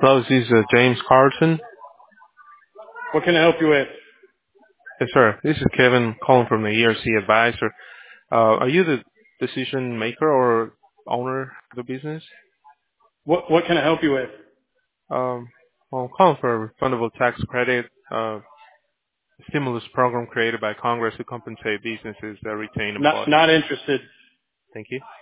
Hello, this is James Carlson. What can I help you with? Yes, sir. This is Kevin calling from the ERC Advisor. Are you the decision maker or owner of the business? What can I help you with? Um, well, I'm calling for a refundable tax credit stimulus program created by Congress to compensate businesses that retain Not employees. not interested. Thank you.